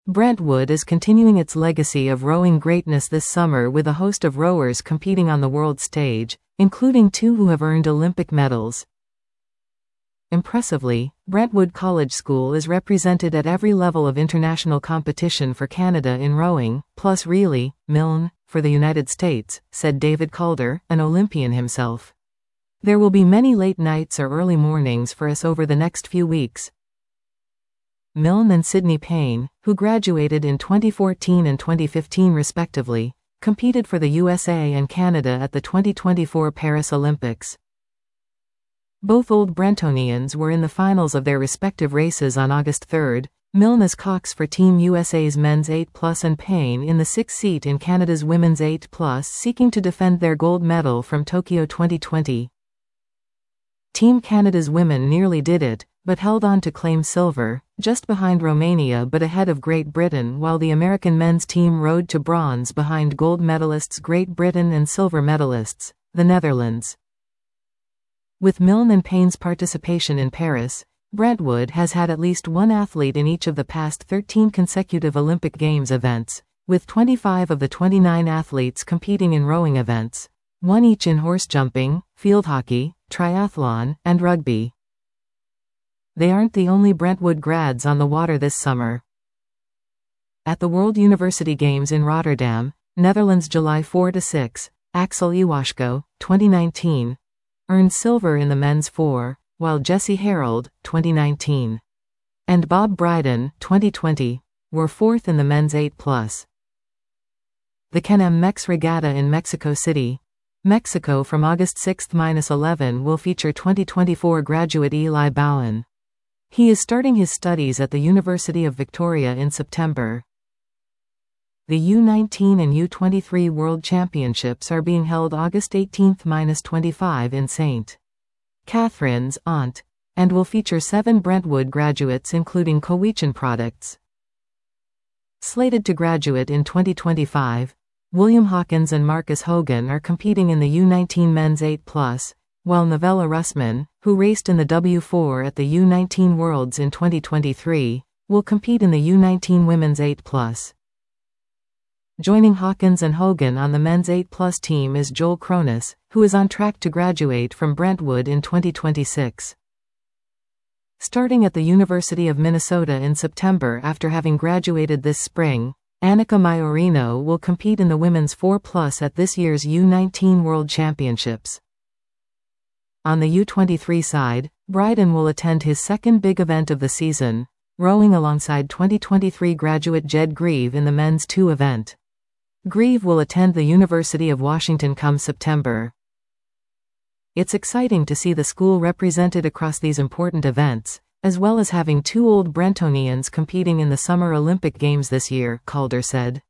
Brentwood is continuing its legacy of rowing greatness this summer with a host of rowers competing on the world stage, including 2 who have earned Olympic medals. Impressively, Brentwood College School is represented at every level of international competition for Canada in rowing, plus really, Milne, for the United States, said David Calder, an Olympian himself. There will be many late nights or early mornings for us over the next few weeks. Milne and Sydney Payne, who graduated in 2014 and 2015 respectively, competed for the USA and Canada at the 2024 Paris Olympics. Both Old Brentonians were in the finals of their respective races on August 3, Milne as cox for Team USA's men's 8+ and Payne in the 6th seat in Canada's women's 8+, seeking to defend their gold medal from Tokyo 2020. Team Canada's women nearly did it, but held on to claim silver, just behind Romania but ahead of Great Britain, while the American men's team rode to bronze behind gold medalists Great Britain and silver medalists, the Netherlands. With Milne and Payne's participation in Paris, Brentwood has had at least one athlete in each of the past 13 consecutive Olympic Games events, with 25 of the 29 athletes competing in rowing events, 1 each in horse jumping, field hockey, triathlon, and rugby. They aren't the only Brentwood grads on the water this summer. At the World University Games in Rotterdam, Netherlands July 4–6, Axel Iwaszko, 2019, earned silver in the men's 4, while Jesse Harold, 2019, and Bob Bryden, 2020, were 4th in the men's 8+. The Can-Am Mex Regatta in Mexico City, Mexico from August 6–11 will feature 2024 graduate Eli Bowen. He is starting his studies at the University of Victoria in September. The U19 and U23 World Championships are being held August 18–25 in St. Catharines, Ont, and will feature 7 Brentwood graduates including Cowichan products. Slated to graduate in 2025, William Hawkins and Marcus Hogan are competing in the U19 men's 8+, while Novella Russman, who raced in the W4 at the U19 Worlds in 2023, will compete in the U19 women's 8+. Joining Hawkins and Hogan on the men's 8+ team is Joel Cronus, who is on track to graduate from Brentwood in 2026. Starting at the University of Minnesota in September after having graduated this spring, Annika Maiorino will compete in the women's 4+ at this year's U19 World Championships. On the U23 side, Bryden will attend his second big event of the season, rowing alongside 2023 graduate Jed Grieve in the men's 2 event. Grieve will attend the University of Washington come September. It's exciting to see the school represented across these important events, as well as having 2 Old Brentonians competing in the Summer Olympic Games this year, Calder said.